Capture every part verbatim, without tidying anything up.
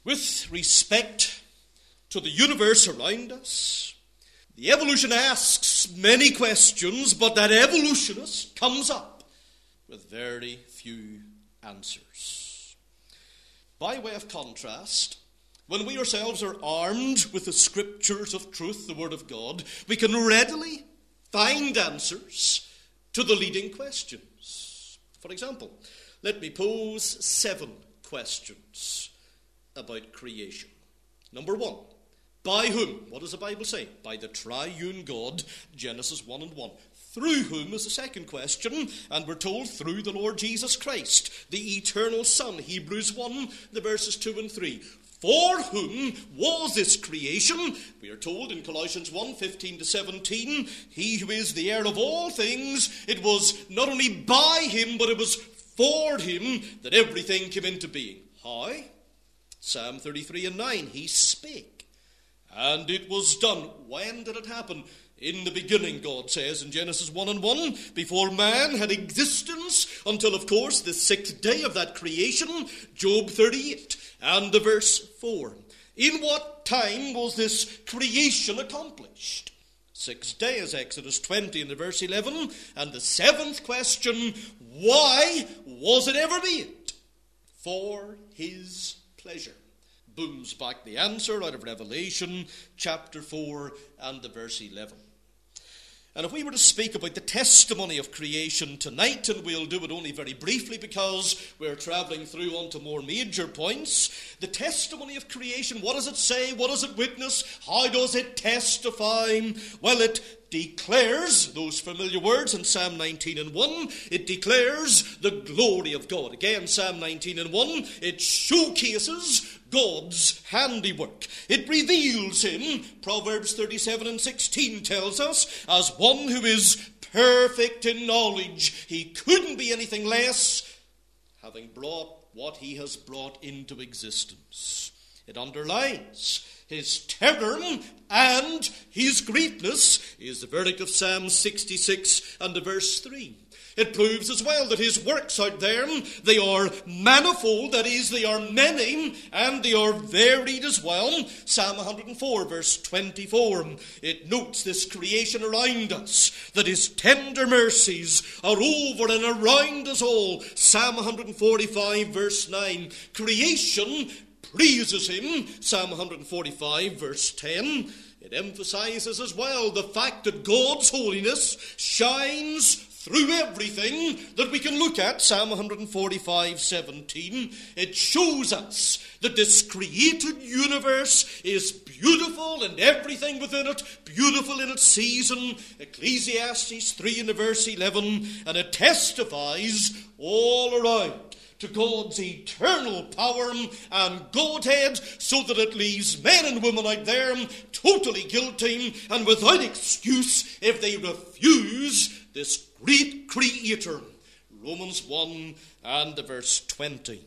With respect to the universe around us, the evolution asks many questions, but that evolutionist comes up with very few answers. By way of contrast, when we ourselves are armed with the scriptures of truth, the Word of God, we can readily find answers to the leading questions. For example, let me pose seven questions about creation. Number one, by whom? What does the Bible say? By the triune God, Genesis one and one. Through whom is the second question, and we're told through the Lord Jesus Christ, the eternal Son, Hebrews one, the verses two and three. For whom was this creation? We are told in Colossians one, fifteen to seventeen, he who is the heir of all things, it was not only by him, but it was for him that everything came into being. How? Psalm thirty-three and nine, he spake, and it was done. When did it happen? In the beginning, God says in Genesis one and one, before man had existence, until, of course, the sixth day of that creation, Job thirty-eight, and the verse four. In what time was this creation accomplished? Sixth day is Exodus twenty and the verse eleven, and the seventh question, why was it ever made? For his pleasure. Booms back the answer out of Revelation chapter four and the verse eleven. And if we were to speak about the testimony of creation tonight, and we'll do it only very briefly because we're travelling through onto more major points, the testimony of creation, what does it say? What does it witness? How does it testify? Well, it declares, those familiar words in Psalm nineteen and one, it declares the glory of God. Again, Psalm nineteen and one, it showcases God's handiwork. It reveals him, Proverbs thirty-seven and sixteen tells us, as one who is perfect in knowledge. He couldn't be anything less, having brought what he has brought into existence. It underlines his terror and his greatness, is the verdict of Psalm sixty-six and the verse three. It proves as well that his works out there, they are manifold, that is, they are many, and they are varied as well. Psalm one hundred four, verse twenty-four, it notes this creation around us, that his tender mercies are over and around us all. Psalm one forty-five, verse nine, creation praises him. Psalm one forty-five, verse ten, it emphasizes as well the fact that God's holiness shines through everything that we can look at. Psalm one forty-five, seventeen, it shows us that this created universe is beautiful and everything within it beautiful in its season. Ecclesiastes three and the verse eleven, and it testifies all around to God's eternal power and Godhead, so that it leaves men and women out there totally guilty and without excuse if they refuse this great creator. Romans one and the verse twenty.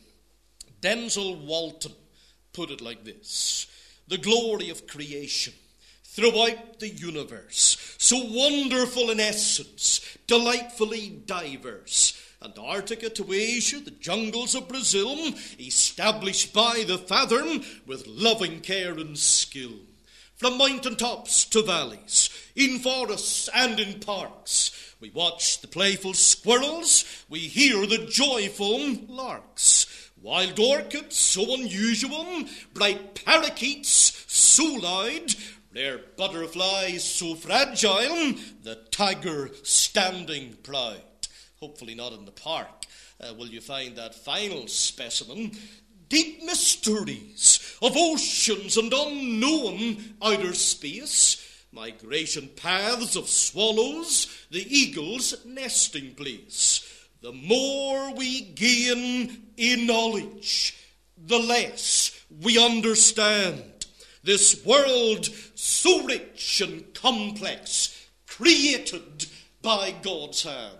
Denzel Walton put it like this: the glory of creation throughout the universe, so wonderful in essence, delightfully diverse. Antarctica to Asia, the jungles of Brazil, established by the Father with loving care and skill. From mountain tops to valleys, in forests and in parks, we watch the playful squirrels, we hear the joyful larks. Wild orchids so unusual, bright parakeets so loud, rare butterflies so fragile, the tiger standing proud. Hopefully not in the park uh, will you find that final specimen. Deep mysteries of oceans and unknown outer space, migration paths of swallows, the eagle's nesting place. The more we gain in knowledge, the less we understand this world so rich and complex, created by God's hand.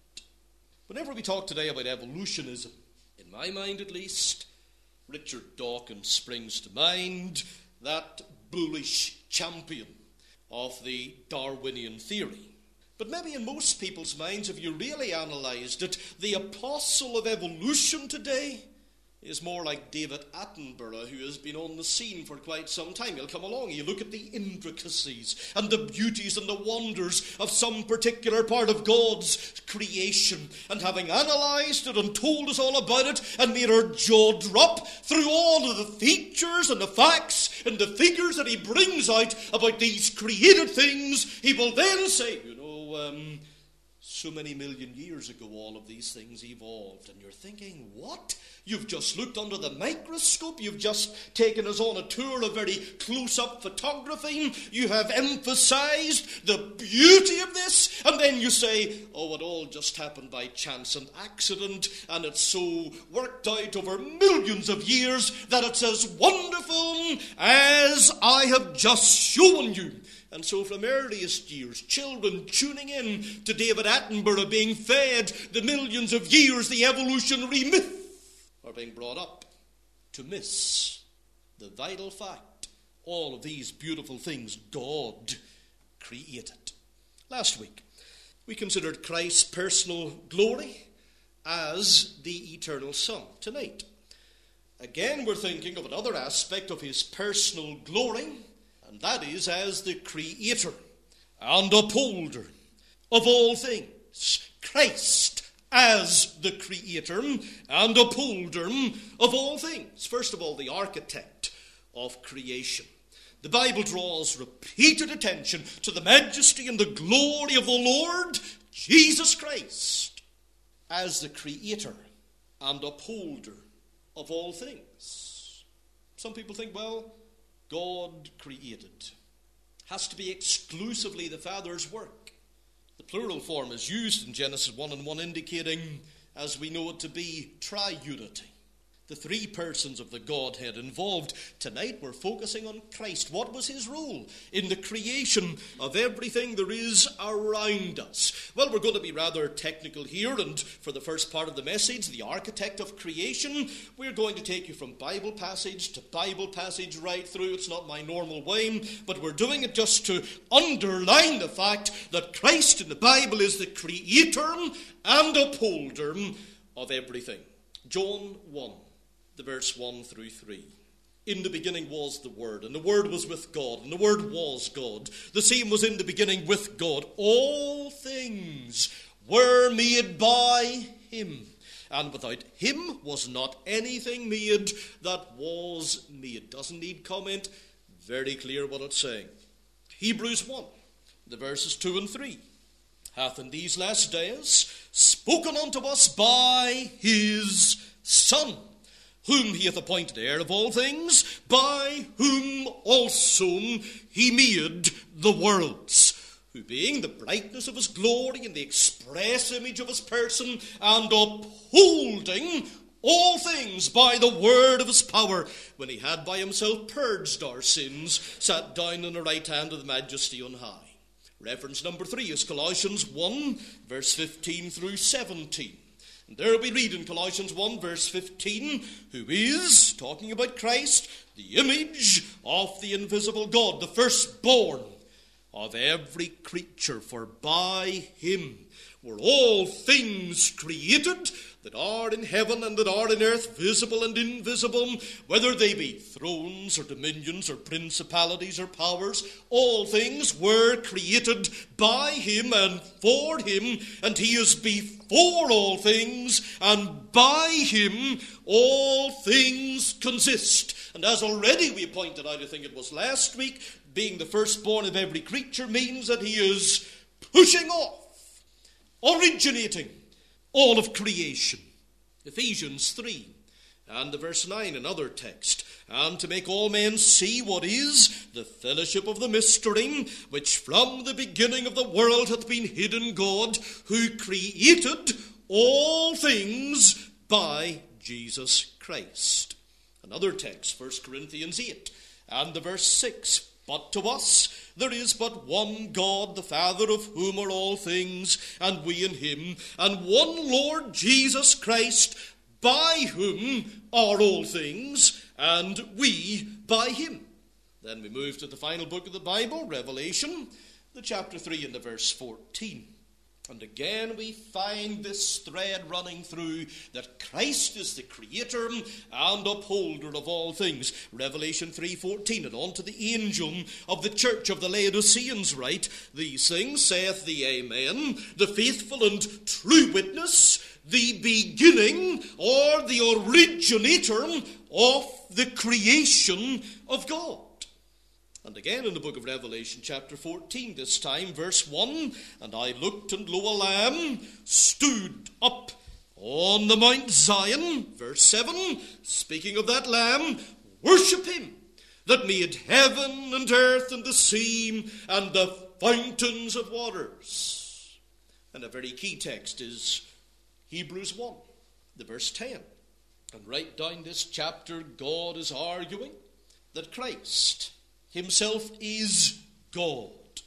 Whenever we talk today about evolutionism, in my mind at least, Richard Dawkins springs to mind, that bullish champion of the Darwinian theory. But maybe in most people's minds, if you really analysed it, the apostle of evolution today is more like David Attenborough, who has been on the scene for quite some time. He'll come along, he'll look at the intricacies and the beauties and the wonders of some particular part of God's creation. And having analysed it and told us all about it and made our jaw drop through all of the features and the facts and the figures that he brings out about these created things, he will then say, you know, um, so many million years ago all of these things evolved. And you're thinking, what? You've just looked under the microscope. You've just taken us on a tour of very close-up photography. You have emphasized the beauty of this. And then you say, oh, it all just happened by chance and accident. And it's so worked out over millions of years that it's as wonderful as I have just shown you. And so from earliest years, children tuning in to David Attenborough being fed the millions of years, the evolutionary myth, are being brought up to miss the vital fact. All of these beautiful things God created. Last week, we considered Christ's personal glory as the eternal Son. Tonight, again, we're thinking of another aspect of his personal glory, and that is as the creator and upholder of all things. Christ as the creator and upholder of all things. First of all, the architect of creation. The Bible draws repeated attention to the majesty and the glory of the Lord Jesus Christ as the creator and upholder of all things. Some people think, well, God created. Has to be exclusively the Father's work. The plural form is used in Genesis one and one, indicating, as we know it to be, triunity. The three persons of the Godhead involved. Tonight we're focusing on Christ. What was his role in the creation of everything there is around us? Well, we're going to be rather technical here, and for the first part of the message, the architect of creation, we're going to take you from Bible passage to Bible passage right through. It's not my normal way, but we're doing it just to underline the fact that Christ in the Bible is the creator and upholder of everything. John one. The verse one through three. In the beginning was the Word, and the Word was with God, and the Word was God. The same was in the beginning with God. All things were made by him, and without him was not anything made that was made. Doesn't need comment. Very clear what it's saying. Hebrews one, the verses two and three. Hath in these last days spoken unto us by his Son, whom he hath appointed heir of all things, by whom also he made the worlds, who being the brightness of his glory and the express image of his person, and upholding all things by the word of his power, when he had by himself purged our sins, sat down on the right hand of the majesty on high. Reference number three is Colossians one, verse fifteen through seventeen. And there we read in Colossians one, verse fifteen, who is, talking about Christ, the image of the invisible God, the firstborn of every creature. For by him were all things created, that are in heaven and that are in earth, visible and invisible, whether they be thrones or dominions or principalities or powers. All things were created by him and for him, and he is before all things, and by him all things consist. And as already we pointed out, I think it was last week, being the firstborn of every creature means that he is pushing off, originating all of creation. Ephesians three and the verse nine, another text. And to make all men see what is the fellowship of the mystery, which from the beginning of the world hath been hid in God, who created all things by Jesus Christ. Another text, First Corinthians eight and the verse six. But to us there is but one God, the Father, of whom are all things, and we in him, and one Lord Jesus Christ, by whom are all things, and we by him. Then we move to the final book of the Bible, Revelation, the chapter three and the verse fourteen. And again we find this thread running through that Christ is the creator and upholder of all things. Revelation three fourteen, and unto the angel of the church of the Laodiceans write, these things saith the Amen, the faithful and true witness, the beginning or the originator of the creation of God. And again in the book of Revelation chapter fourteen, this time verse one, and I looked, and lo, a lamb stood up on the Mount Zion. Verse seven, speaking of that lamb, worship him that made heaven and earth and the sea and the fountains of waters. And a very key text is Hebrews one, the verse ten. And right down this chapter, God is arguing that Christ himself is God.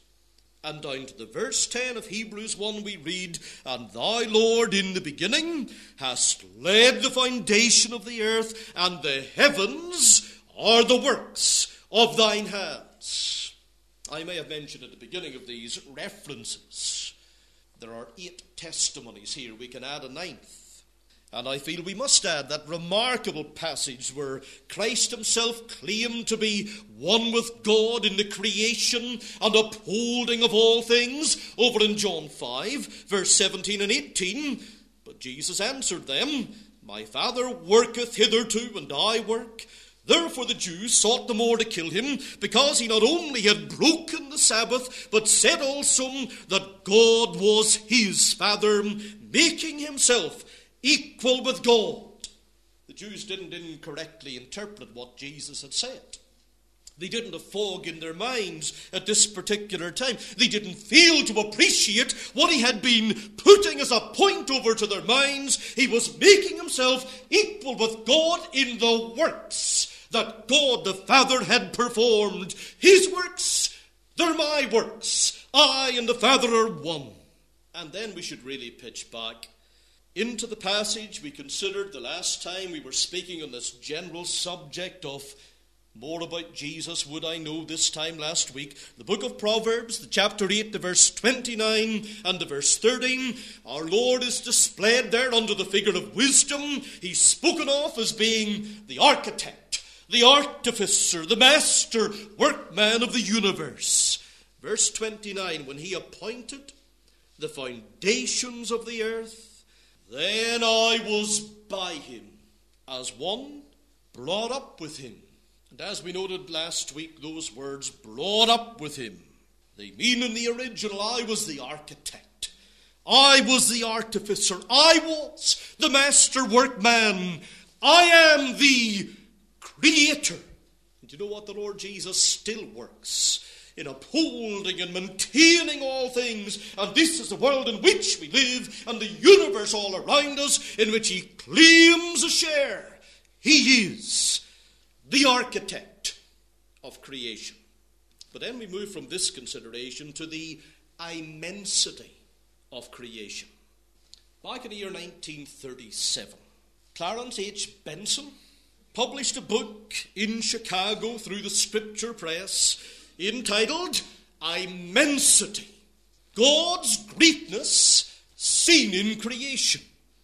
And down to the verse ten of Hebrews one we read, and thou, Lord, in the beginning hast laid the foundation of the earth, and the heavens are the works of thine hands. I may have mentioned at the beginning of these references, there are eight testimonies here. We can add a ninth. And I feel we must add that remarkable passage where Christ himself claimed to be one with God in the creation and upholding of all things, over in John five, verse seventeen and eighteen. But Jesus answered them, my Father worketh hitherto, and I work. Therefore the Jews sought the more to kill him, because he not only had broken the Sabbath, but said also that God was his Father, making himself equal with God. The Jews didn't incorrectly interpret what Jesus had said. They didn't have fog in their minds at this particular time. They didn't fail to appreciate what he had been putting as a point over to their minds. He was making himself equal with God in the works that God the Father had performed. His works, they're my works. I and the Father are one. And then we should really pitch back into the passage we considered the last time we were speaking on this general subject of more about Jesus would I know, this time last week. The book of Proverbs, the chapter eight, the verse twenty-nine and the verse thirty. Our Lord is displayed there under the figure of wisdom. He's spoken of as being the architect, the artificer, the master workman of the universe. Verse twenty-nine, when he appointed the foundations of the earth, then I was by him, as one brought up with him. And as we noted last week, those words, brought up with him, they mean in the original, I was the architect. I was the artificer. I was the master workman. I am the creator. And you know what? The Lord Jesus still works in upholding and maintaining all things. And this is the world in which we live, and the universe all around us, in which he claims a share. He is the architect of creation. But then we move from this consideration to the immensity of creation. Back in the year nineteen thirty-seven, Clarence H. Benson published a book in Chicago through the Scripture Press entitled Immensity, God's Greatness Seen in Creation.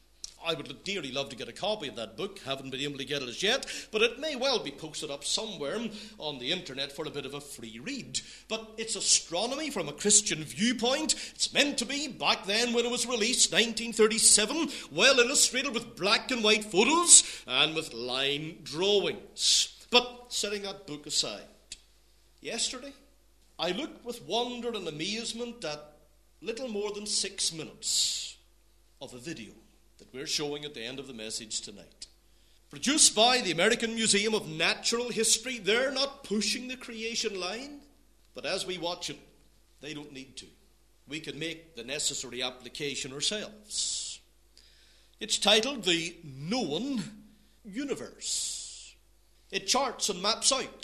I would dearly love to get a copy of that book. Haven't been able to get it as yet, but it may well be posted up somewhere on the internet for a bit of a free read. But it's astronomy from a Christian viewpoint. It's meant to be, back then when it was released, nineteen thirty-seven, well illustrated with black and white photos and with line drawings. But setting that book aside, yesterday I looked with wonder and amazement at little more than six minutes of a video that we're showing at the end of the message tonight. Produced by the American Museum of Natural History. They're not pushing the creation line, but as we watch it, they don't need to. We can make the necessary application ourselves. It's titled The Known Universe. It charts and maps out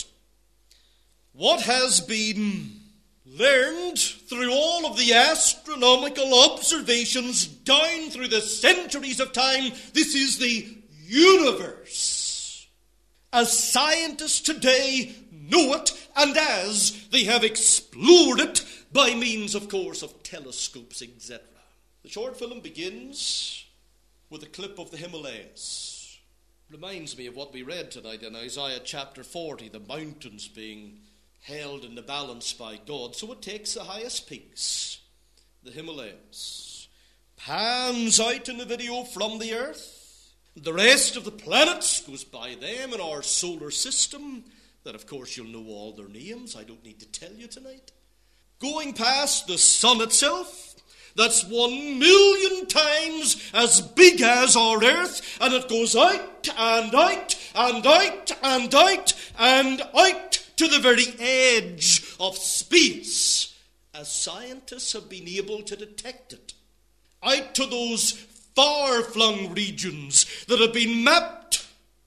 what has been learned through all of the astronomical observations down through the centuries of time. This is the universe as scientists today know it, and as they have explored it by means, of course, of telescopes, et cetera. The short film begins with a clip of the Himalayas. Reminds me of what we read tonight in Isaiah chapter forty, the mountains being held in the balance by God. So it takes the highest peaks, the Himalayas, pans out in the video from the earth. The rest of the planets goes by them in our solar system, that of course you'll know all their names, I don't need to tell you tonight. Going past the sun itself, that's one million times as big as our earth, and it goes out and out and out and out and out to the very edge of space, as scientists have been able to detect it. Out to those far-flung regions that have been mapped,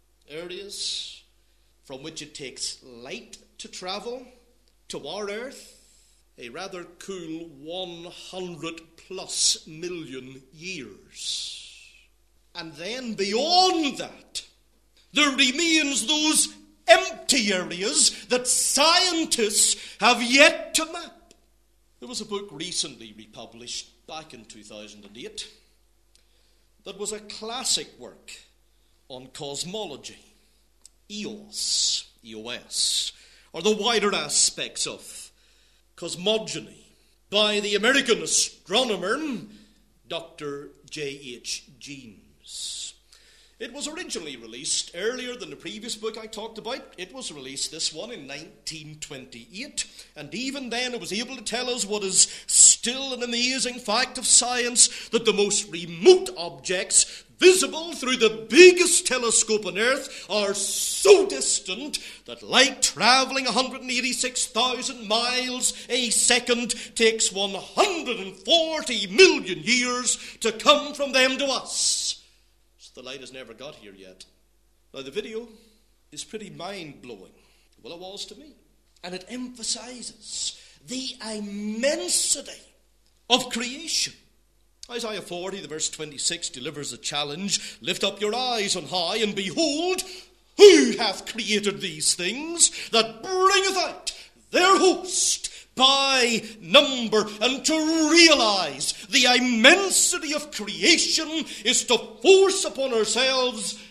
areas from which it takes light to travel to our Earth, a rather cool one hundred plus million years. And then beyond that, there remains those empty areas that scientists have yet to map. There was a book recently republished back in two thousand eight that was a classic work on cosmology, E O S, E O S, or the wider aspects of cosmogony, by the American astronomer Doctor J H Jeans. It was originally released earlier than the previous book I talked about. It was released, this one, in nineteen twenty-eight, and even then it was able to tell us what is still an amazing fact of science, that the most remote objects visible through the biggest telescope on Earth are so distant that light travelling one hundred eighty-six thousand miles a second takes one hundred forty million years to come from them to us. The light has never got here yet. Now, the video is pretty mind-blowing. Well, it was to me. And it emphasizes the immensity of creation. Isaiah forty, the verse twenty-six, delivers a challenge. Lift up your eyes on high, and behold, who hath created these things, that bringeth out their host by number. And to realize the immensity of creation is to force upon ourselves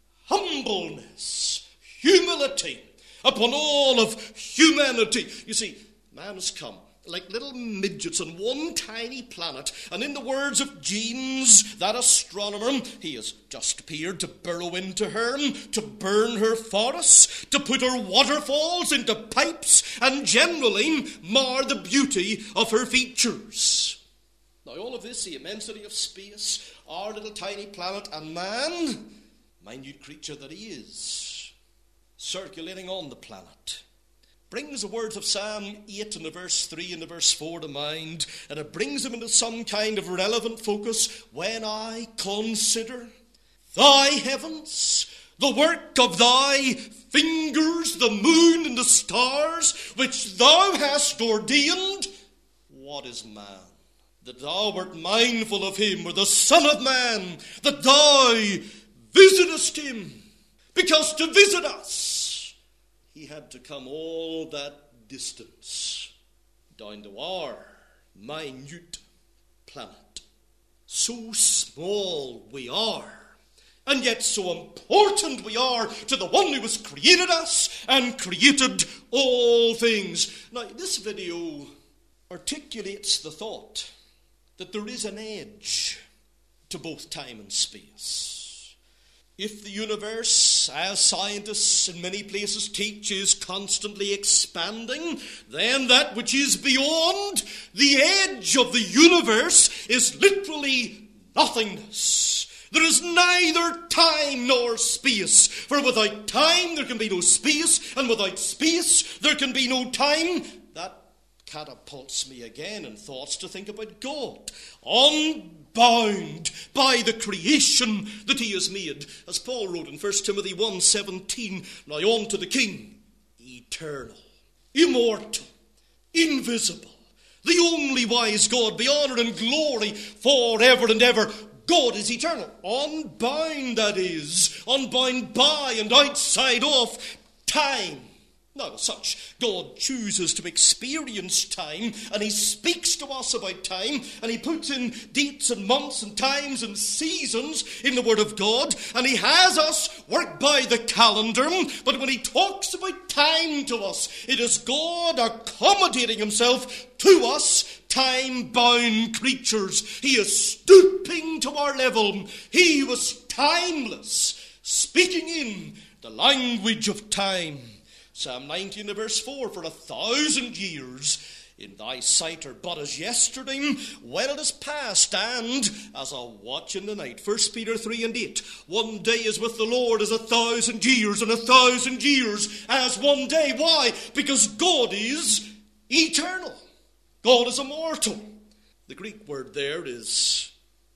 humbleness, humility, upon all of humanity. You see, man has come like little midgets on one tiny planet, and in the words of Jeans, that astronomer, he has just appeared to burrow into her, to burn her forests, to put her waterfalls into pipes, and generally mar the beauty of her features. Now, all of this, the immensity of space, our little tiny planet, and man, minute creature that he is, circulating on the planet, brings the words of Psalm eight and the verse three and the verse four to mind, and it brings them into some kind of relevant focus. When I consider thy heavens, the work of thy fingers, the moon and the stars, which thou hast ordained, what is man, that thou art mindful of him, or the Son of Man, that thou visitest him? Because to visit us, he had to come all that distance down to our minute planet. So small we are, and yet so important we are to the one who has created us and created all things. Now, this video articulates the thought that there is an edge to both time and space. If the universe, as scientists in many places teach, is constantly expanding, then that which is beyond the edge of the universe is literally nothingness. There is neither time nor space, for without time there can be no space, and without space there can be no time. That catapults me again in thoughts to think about God, unbound by the creation that he has made. As Paul wrote in First Timothy one seventeen, now on to the King, eternal, immortal, invisible, the only wise God, be honour and glory forever and ever. God is eternal, unbound, that is, unbound by and outside of time. Now, as such, God chooses to experience time, and he speaks to us about time, and he puts in dates and months and times and seasons in the Word of God, and he has us work by the calendar. But when he talks about time to us, it is God accommodating himself to us, time-bound creatures. He is stooping to our level. He was timeless, speaking in the language of time. Psalm nineteen, verse four, for a thousand years in thy sight are but as yesterday, when it is past, and as a watch in the night. First Peter three and eight, one day is with the Lord as a thousand years, and a thousand years as one day. Why? Because God is eternal. God is immortal. The Greek word there is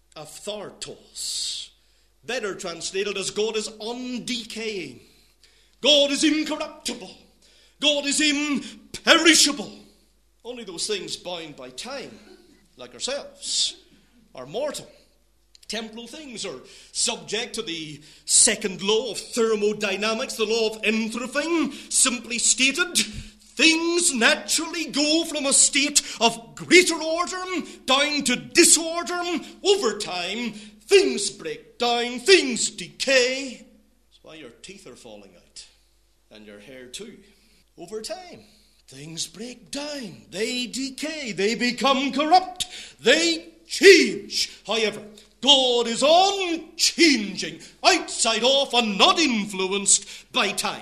aphthartos. Better translated as God is undecaying. God is incorruptible. God is imperishable. Only those things bound by time, like ourselves, are mortal. Temporal things are subject to the second law of thermodynamics, the law of entropy. Simply stated, things naturally go from a state of greater order down to disorder over time. Things break down, things decay. That's why your teeth are falling out. And your hair too. Over time, things break down. They decay. They become corrupt. They change. However, God is unchanging, outside of and not influenced by time.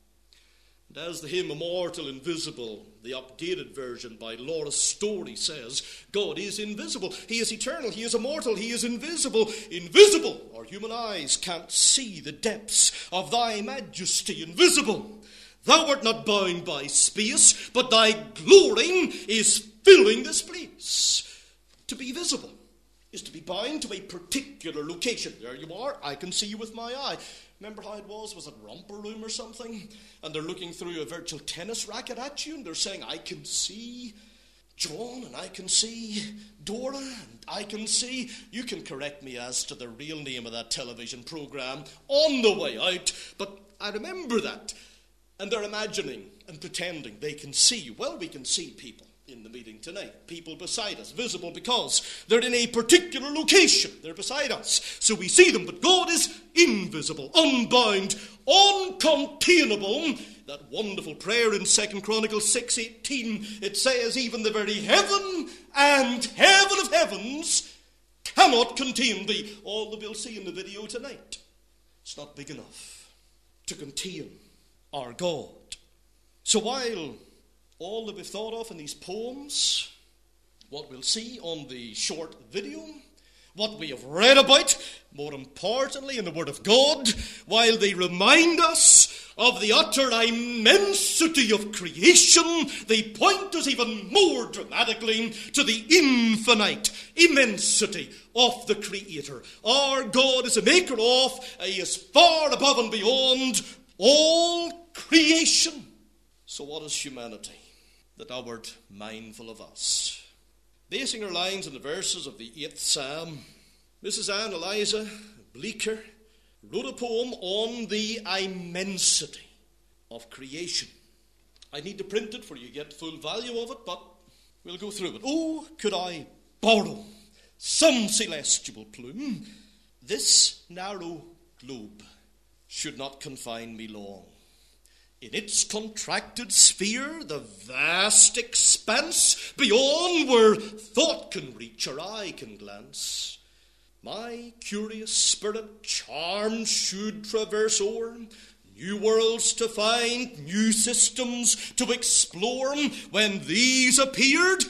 And as the hymn Immortal, Invisible, the updated version by Laura Story says, God is invisible. He is eternal. He is immortal. He is invisible. Invisible. Our human eyes can't see the depths of thy majesty. Invisible. Thou art not bound by space, but thy glory is filling this place. To be visible is to be bound to a particular location. There you are. I can see you with my eye. Remember how it was? Was it Romper Room or something? And they're looking through a virtual tennis racket at you, and they're saying, I can see John, and I can see Dora, and I can see... You can correct me as to the real name of that television program on the way out, but I remember that. And they're imagining and pretending they can see you. Well, we can see people in the meeting tonight. People beside us, visible because they're in a particular location. They're beside us, so we see them. But God is invisible, unbound, uncontainable. That wonderful prayer in Second Chronicles six eighteen, it says, even the very heaven and heaven of heavens cannot contain thee. All that we'll see in the video tonight, it's not big enough to contain our God. So while all that we've thought of in these poems, what we'll see on the short video, what we have read about, more importantly in the Word of God, while they remind us of the utter immensity of creation, they point us even more dramatically to the infinite immensity of the Creator. Our God is a maker of, He is far above and beyond all creation. So what is humanity? That thou art mindful of us. Basing our lines on the verses of the eighth Psalm, Missus Anne Eliza Bleecker wrote a poem on the immensity of creation. I need to print it for you to get full value of it, but we'll go through it. Oh, could I borrow some celestial plume? This narrow globe should not confine me long. In its contracted sphere, the vast expanse beyond where thought can reach or eye can glance, my curious spirit charmed should traverse o'er, new worlds to find, new systems to explore. When these appeared,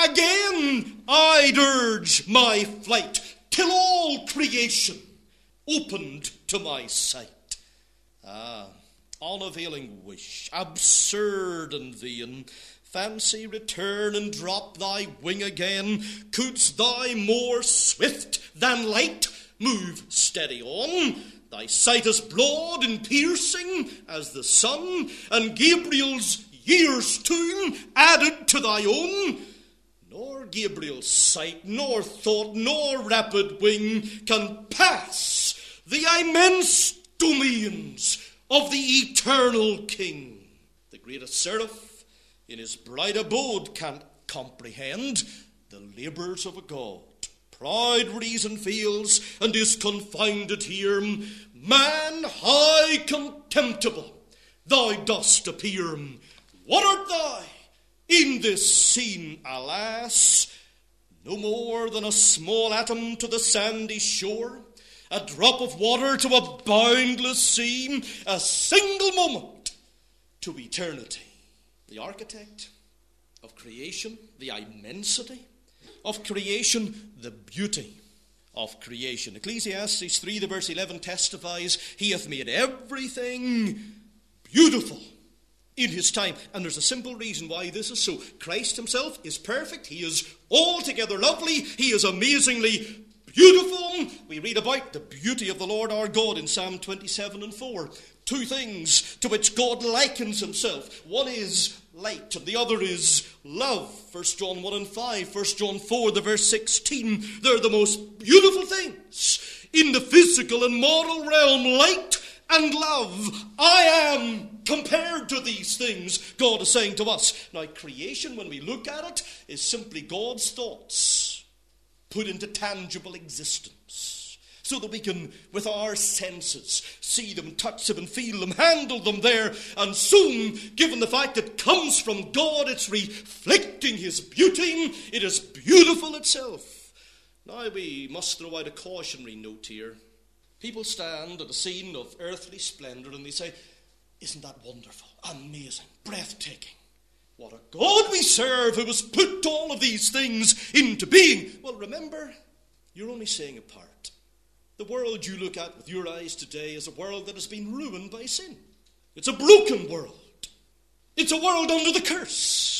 again I'd urge my flight, till all creation opened to my sight. Ah, unavailing wish, absurd and vain, fancy, return and drop thy wing again. Couldst thou more swift than light move steady on? Thy sight is broad and piercing as the sun, and Gabriel's years too added to thy own. Nor Gabriel's sight, nor thought, nor rapid wing can pass the immense domains of the eternal King. The greatest seraph in his bright abode can't comprehend the labours of a God. Proud reason feels and is confounded here. Man, high contemptible, thou dost appear. What art thou in this scene, alas? No more than a small atom to the sandy shore, a drop of water to a boundless sea, a single moment to eternity. The architect of creation, the immensity of creation, the beauty of creation. Ecclesiastes three, the verse eleven testifies, he hath made everything beautiful in his time. And there's a simple reason why this is so. Christ himself is perfect. He is altogether lovely. He is amazingly beautiful. We read about the beauty of the Lord our God in Psalm twenty-seven and four. Two things to which God likens himself. One is light and the other is love. First John one and five, First John four, the verse sixteen. They're the most beautiful things in the physical and moral realm. Light and love. I am compared to these things, God is saying to us. Now, creation, when we look at it, is simply God's thoughts put into tangible existence, so that we can, with our senses, see them, touch them, and feel them, handle them there. And soon, given the fact it comes from God, it's reflecting his beauty. It is beautiful itself. Now, we must throw out a cautionary note here. People stand at a scene of earthly splendor and they say, isn't that wonderful, amazing, breathtaking? What a God we serve who has put all of these things into being. Well, remember, you're only seeing a part. The world you look at with your eyes today is a world that has been ruined by sin. It's a broken world. It's a world under the curse.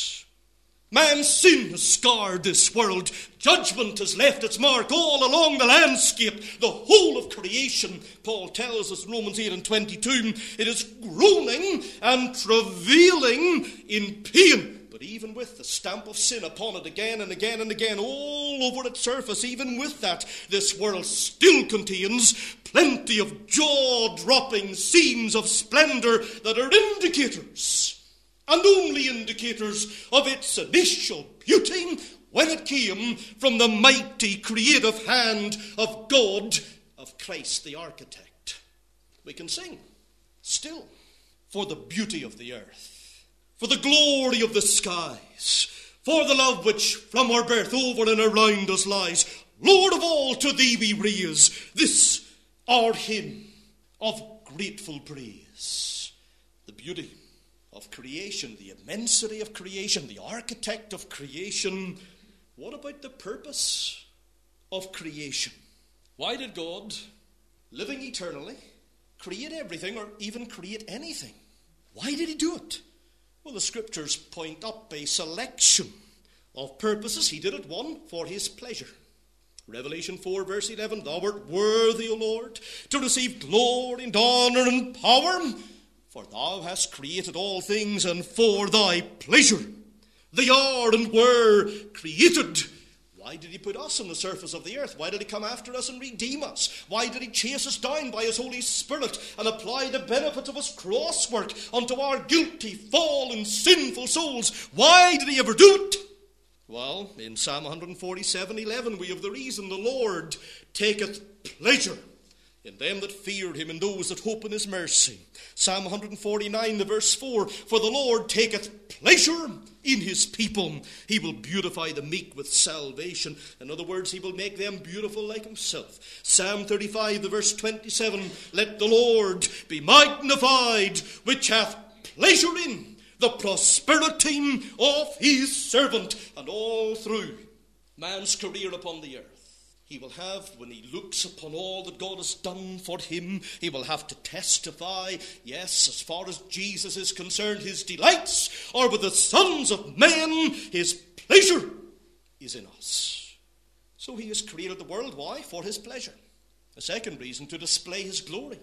Man's sin has scarred this world. Judgment has left its mark all along the landscape. The whole of creation, Paul tells us in Romans eight and twenty-two, it is groaning and travailing in pain. But even with the stamp of sin upon it again and again and again, all over its surface, even with that, this world still contains plenty of jaw-dropping scenes of splendor that are indicators, and only indicators, of its initial beauty when it came from the mighty creative hand of God, of Christ the architect. We can sing still for the beauty of the earth, for the glory of the skies, for the love which from our birth over and around us lies. Lord of all, to thee we raise this our hymn of grateful praise. The beauty of creation, the immensity of creation, the architect of creation. What about the purpose of creation? Why did God, living eternally, create everything, or even create anything? Why did he do it? Well, the scriptures point up a selection of purposes. He did it, one, for his pleasure. Revelation four, verse eleven, thou art worthy, O Lord, to receive glory and honor and power, for thou hast created all things, and for thy pleasure they are and were created. Why did he put us on the surface of the earth? Why did he come after us and redeem us? Why did he chase us down by his Holy Spirit and apply the benefits of his cross work unto our guilty, fallen, sinful souls? Why did he ever do it? Well, in Psalm one forty-seven, eleven, we have the reason. The Lord taketh pleasure in them that fear him, and those that hope in his mercy. Psalm one forty-nine, the verse four, for the Lord taketh pleasure in his people. He will beautify the meek with salvation. In other words, he will make them beautiful like himself. Psalm thirty-five, the verse twenty-seven, let the Lord be magnified, which hath pleasure in the prosperity of his servant. And all through man's career upon the earth, he will have, when he looks upon all that God has done for him, he will have to testify, yes, as far as Jesus is concerned, his delights are with the sons of men, his pleasure is in us. So he has created the world. Why? For his pleasure. A second reason, to display his glory.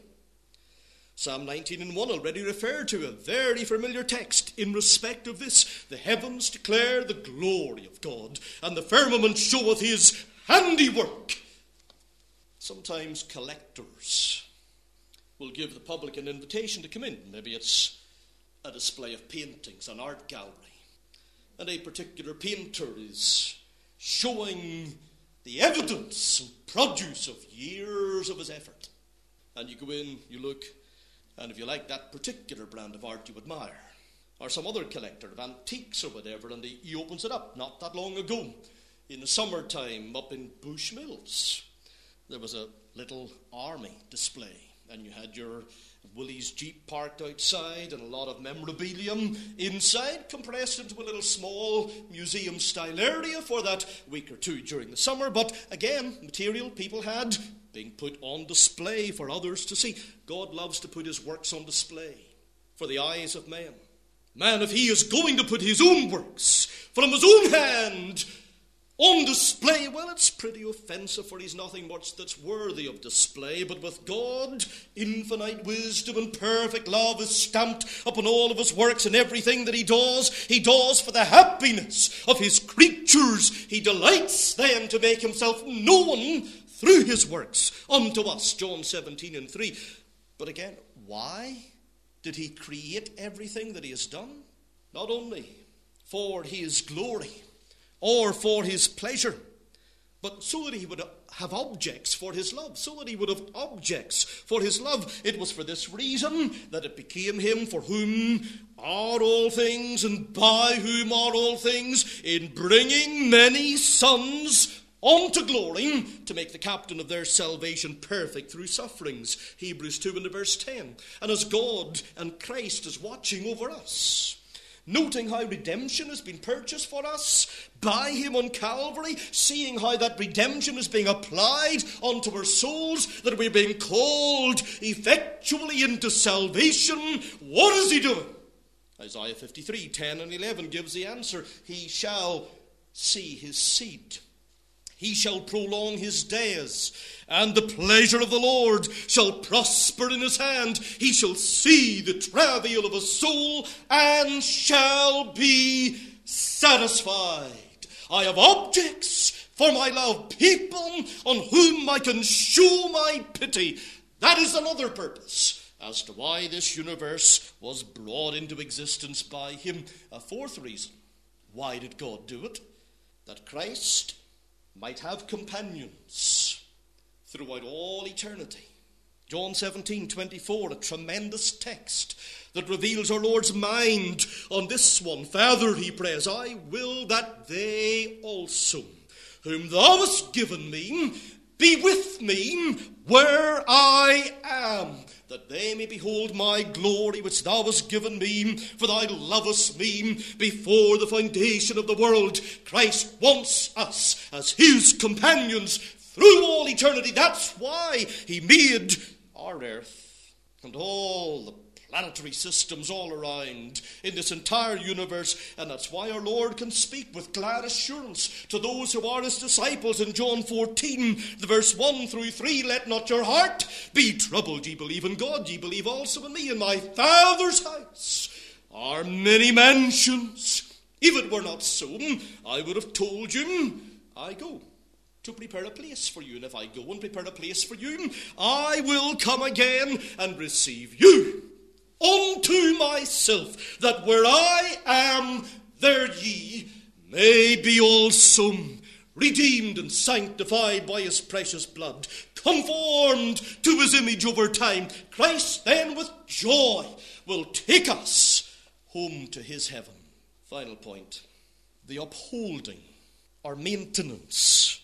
Psalm nineteen and one already referred to, a very familiar text in respect of this. The heavens declare the glory of God, and the firmament showeth his handiwork. Sometimes collectors will give the public an invitation to come in. Maybe it's a display of paintings, an art gallery. And a particular painter is showing the evidence and produce of years of his effort. And you go in, you look, and if you like that particular brand of art you admire, or some other collector of antiques or whatever, and he, he opens it up not that long ago, in the summertime up in Bushmills, there was a little army display, and you had your Willie's Jeep parked outside and a lot of memorabilia inside, compressed into a little small museum-style area for that week or two during the summer. But again, material people had being put on display for others to see. God loves to put his works on display for the eyes of men. Man, if he is going to put his own works from his own hand on display, well, it's pretty offensive, for he's nothing much that's worthy of display. But with God, infinite wisdom and perfect love is stamped upon all of his works, and everything that he does, he does for the happiness of his creatures. He delights then to make himself known through his works unto us, John seventeen and three. But again, why did he create everything that he has done? Not only for his glory or for his pleasure, but so that he would have objects for his love, so that he would have objects for his love. It was for this reason that it became him for whom are all things, and by whom are all things, in bringing many sons unto glory, to make the captain of their salvation perfect through sufferings. Hebrews two and verse ten. And as God and Christ is watching over us, noting how redemption has been purchased for us by him on Calvary, seeing how that redemption is being applied unto our souls, that we're being called effectually into salvation, what is he doing? Isaiah fifty-three, ten and eleven gives the answer. He shall see his seed. He shall prolong his days, and the pleasure of the Lord shall prosper in his hand. He shall see the travail of his soul, and shall be satisfied. I have objects for my love, people on whom I can show my pity. That is another purpose as to why this universe was brought into existence by him. A fourth reason. Why did God do it? That Christ might have companions throughout all eternity. John seventeen twenty-four, a tremendous text that reveals our Lord's mind on this one. Father, he prays, I will that they also, whom thou hast given me, be with me where I am, that they may behold my glory which thou hast given me, for thou lovest me before the foundation of the world. Christ wants us as his companions through all eternity. That's why he made our earth and all the planetary systems all around in this entire universe. And that's why our Lord can speak with glad assurance to those who are his disciples in John fourteen, the verse one through three. Let not your heart be troubled. Ye believe in God, ye believe also in me. In my Father's house are many mansions. If it were not so, I would have told you, I go to prepare a place for you. And if I go and prepare a place for you, I will come again and receive you unto myself, that where I am, there ye may be also, redeemed and sanctified by his precious blood, conformed to his image over time. Christ then with joy will take us home to his heaven. Final point, the upholding or maintenance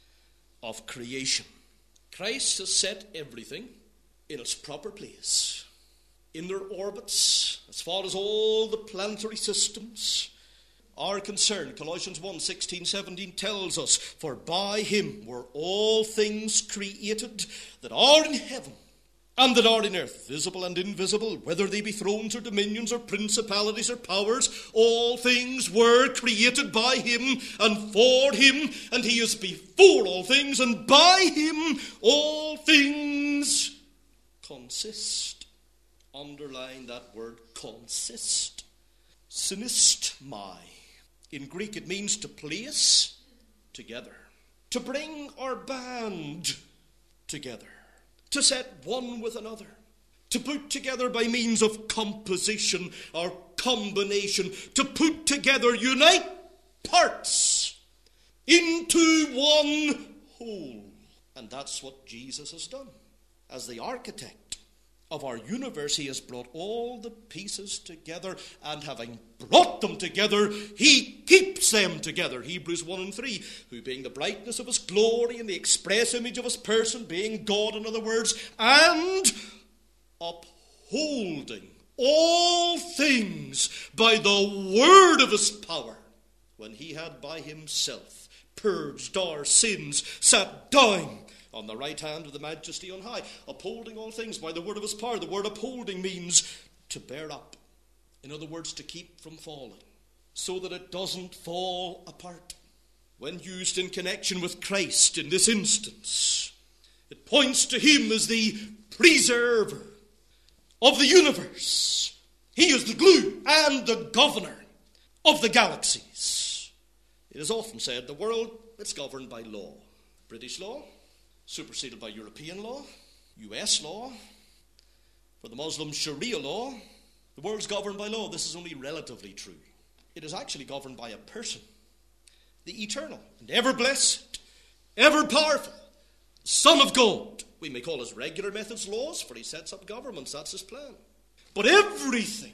of creation. Christ has set everything in its proper place, in their orbits, as far as all the planetary systems are concerned. Colossians one, sixteen, seventeen tells us, for by him were all things created that are in heaven and that are in earth, visible and invisible, whether they be thrones or dominions or principalities or powers. All things were created by him and for him, and he is before all things, and by him all things consist. Underline that word, consist. Synistmai. In Greek it means to place together, to bring or band together, to set one with another, to put together by means of composition or combination, to put together, unite parts into one whole. And that's what Jesus has done. As the architect of our universe, he has brought all the pieces together, and having brought them together, he keeps them together. Hebrews one and three, who being the brightness of his glory and the express image of his person, being God, in other words, and upholding all things by the word of his power, when he had by himself purged our sins, sat down on the right hand of the majesty on high, upholding all things by the word of his power. The word upholding means to bear up. In other words, to keep from falling, so that it doesn't fall apart. When used in connection with Christ in this instance, it points to him as the preserver of the universe. He is the glue and the governor of the galaxies. It is often said the world, it's governed by law. British law, superseded by European law, U S law. For the Muslims, Sharia law. The world's governed by law. This is only relatively true. It is actually governed by a person, the eternal and ever-blessed, ever-powerful Son of God. We may call his regular methods laws, for he sets up governments. That's his plan. But everything,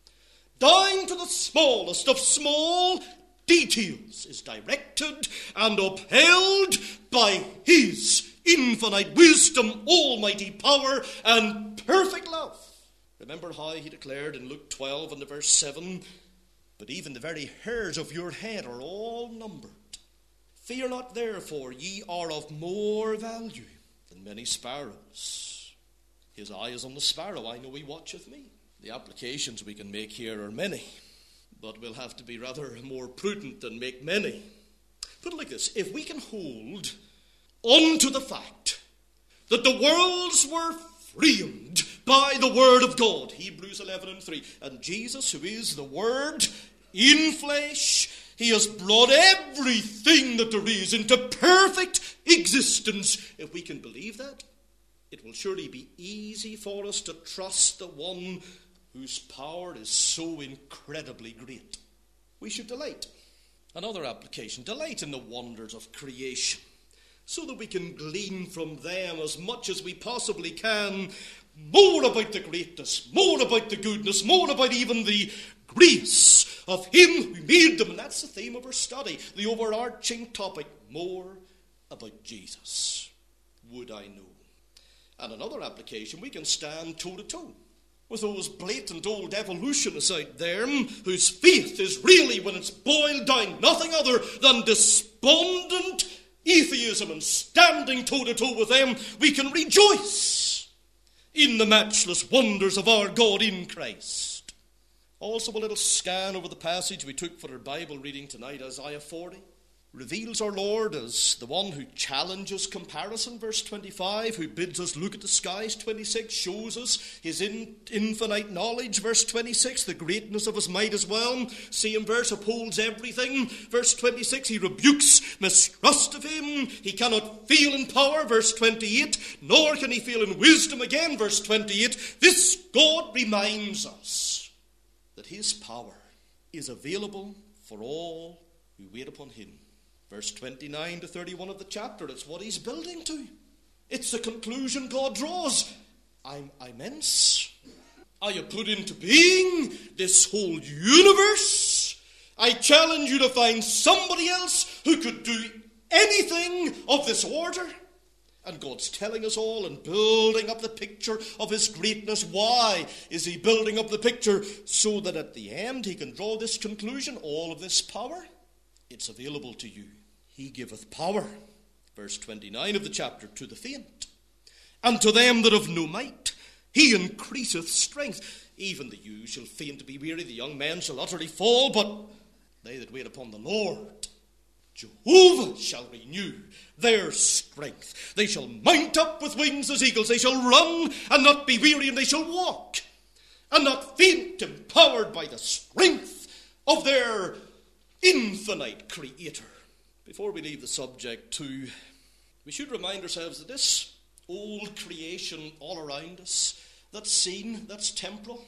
down to the smallest of small details, is directed and upheld by his infinite wisdom, almighty power, and perfect love. Remember how he declared in Luke twelve and the verse seven, but even the very hairs of your head are all numbered. Fear not therefore, ye are of more value than many sparrows. His eye is on the sparrow, I know he watcheth me. The applications we can make here are many, but we'll have to be rather more prudent than make many. Put it like this: if we can hold on to the fact that the worlds were framed by the Word of God, Hebrews eleven and three, and Jesus, who is the Word in flesh, he has brought everything that there is into perfect existence. If we can believe that, it will surely be easy for us to trust the one whose power is so incredibly great. We should delight. Another application, delight in the wonders of creation, so that we can glean from them as much as we possibly can, more about the greatness, more about the goodness, more about even the grace of him who made them. And that's the theme of our study, the overarching topic, more about Jesus. Would I know? And another application, we can stand toe-to-toe with those blatant old evolutionists out there whose faith is really, when it's boiled down, nothing other than despondent atheism. And standing toe-to-toe with them, we can rejoice in the matchless wonders of our God in Christ. Also, a little scan over the passage we took for our Bible reading tonight, Isaiah forty. Reveals our Lord as the one who challenges comparison, verse twenty-five, who bids us look at the skies, twenty-six, shows us his in, infinite knowledge, verse twenty-six, the greatness of his might as well. Same verse, upholds everything, verse twenty-six, he rebukes mistrust of him, he cannot fail in power, verse twenty-eight, nor can he fail in wisdom, again, verse twenty-eight. This God reminds us that his power is available for all who wait upon him. Verse twenty-nine to thirty-one of the chapter, it's what he's building to. It's the conclusion God draws. I'm immense. I have put into being this whole universe. I challenge you to find somebody else who could do anything of this order. And God's telling us all and building up the picture of his greatness. Why is he building up the picture? So that at the end he can draw this conclusion, all of this power, it's available to you. He giveth power, verse twenty-nine of the chapter, to the faint, and to them that have no might he increaseth strength. Even the youths shall faint to be weary, the young men shall utterly fall, but they that wait upon the Lord, Jehovah, shall renew their strength. They shall mount up with wings as eagles. They shall run and not be weary, and they shall walk and not faint, empowered by the strength of their infinite Creator. Before we leave the subject too, we should remind ourselves that this old creation all around us, that scene, that's temporal,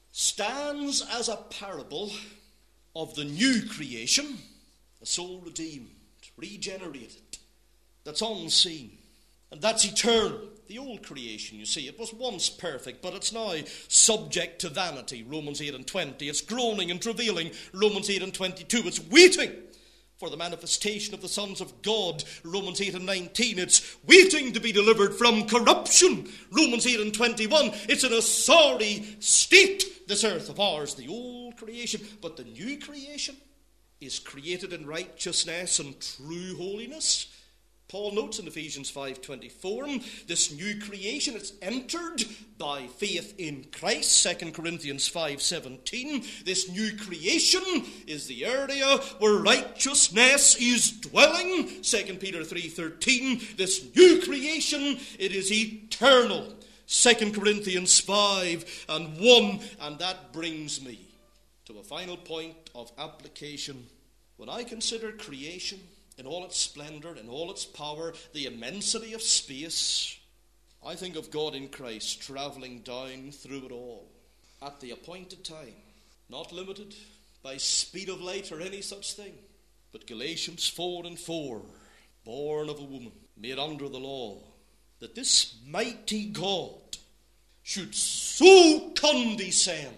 stands as a parable of the new creation, a soul redeemed, regenerated, that's unseen, and that's eternal. The old creation, you see, it was once perfect, but it's now subject to vanity, Romans eight and twenty. It's groaning and travailing, Romans eight and twenty-two. It's waiting for the manifestation of the sons of God, Romans eight and nineteen. It's waiting to be delivered from corruption, Romans eight and twenty-one. It's in a sorry state, this earth of ours, the old creation. But the new creation is created in righteousness and true holiness. Paul notes in Ephesians five twenty-four, this new creation is entered by faith in Christ, Second Corinthians five seventeen. This new creation is the area where righteousness is dwelling, Second Peter three thirteen. This new creation, it is eternal, Second Corinthians five and one. And that brings me to a final point of application. When I consider creation in all its splendor, in all its power, the immensity of space, I think of God in Christ traveling down through it all at the appointed time, not limited by speed of light or any such thing. But Galatians four and four, born of a woman, made under the law, that this mighty God should so condescend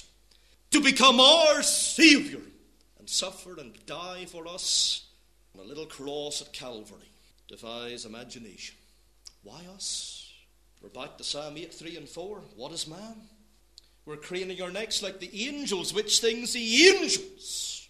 to become our Saviour and suffer and die for us on a little cross at Calvary, defies imagination. Why us? We're back to Psalm eight, three and four. What is man? We're craning our necks like the angels, which things the angels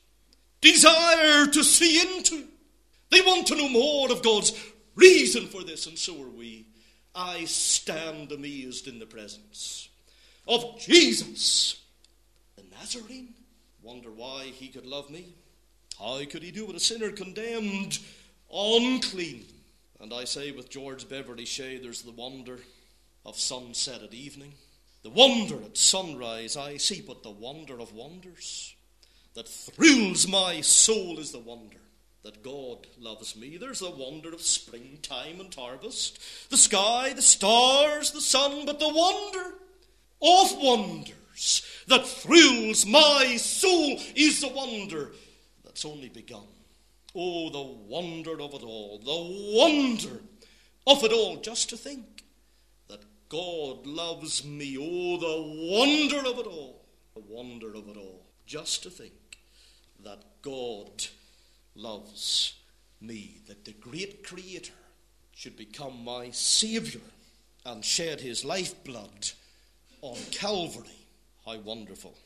desire to see into. They want to know more of God's reason for this, and so are we. I stand amazed in the presence of Jesus, the Nazarene. Wonder why he could love me. How could he do it? A sinner condemned, unclean. And I say with George Beverly Shea, there's the wonder of sunset at evening. The wonder at sunrise I see, but the wonder of wonders that thrills my soul is the wonder that God loves me. There's the wonder of springtime and harvest, the sky, the stars, the sun, but the wonder of wonders that thrills my soul is the wonder it's only begun. Oh, the wonder of it all, the wonder of it all, just to think that God loves me. Oh, the wonder of it all, the wonder of it all, just to think that God loves me, that the great Creator should become my Saviour and shed his lifeblood on Calvary. How wonderful.